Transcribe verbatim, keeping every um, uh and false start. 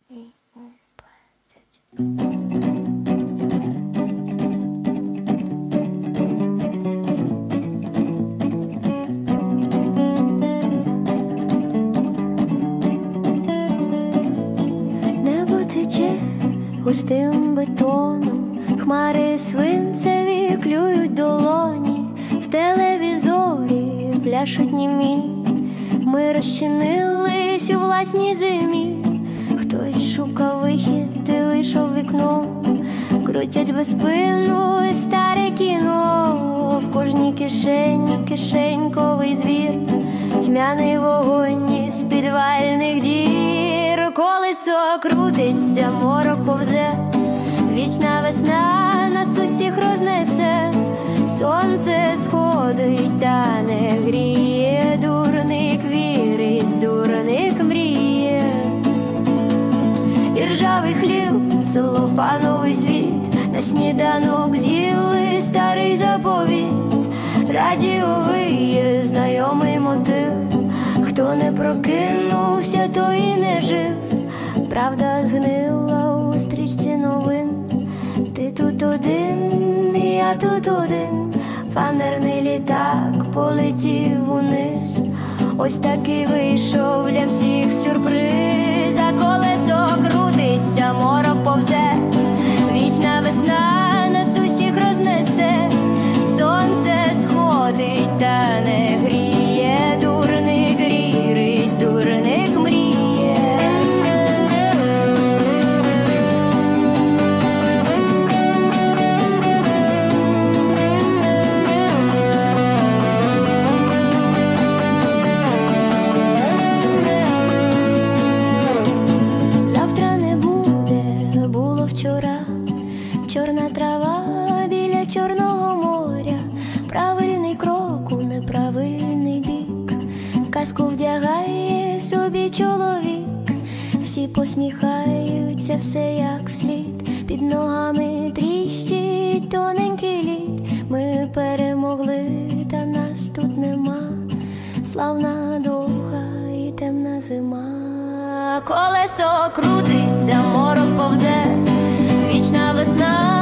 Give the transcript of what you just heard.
Небо тече густим бетоном, хмари свинцеві клюють долоні, в телевізорі пляшуть німі, ми розчинились у власній зимі. Хтось шукав вихід і вийшов вікном, крутять безспину і старе кіно, в кожній кишені кишеньковий звір, тьмяний вогонь із підвальних дір. Колесо крутиться, морок повзе, вічна весна нас усіх рознесе. Сонце сходить та не гріє, дурник вірить, дурник мріє. І ржавий хліб, целофановий світ, на сніданок з'їли старий заповіт. Радіо виє знайомий мотив, хто не прокинувся, то і не жив. Правда згнила у стрічці новин, ти тут один, і я тут один. Фанерний літак полетів униз, ось такий вийшов для всіх сюрприз. А колесо крутиться, морок повзе, вічна весна нас усіх рознесе. Сонце сходить та не гріє, дурник вірить, дурник мріє. Завтра не буде, було вчора. Чорна трава біля Чорного моря, правильний крок у неправильний бік, казку вдягає собі чоловік. Всі посміхаються, все як слід, під ногами тріщить тоненький лід. Ми перемогли, та нас тут нема, славна довга і темна зима. Колесо крутиться, морок повзе, вічна весна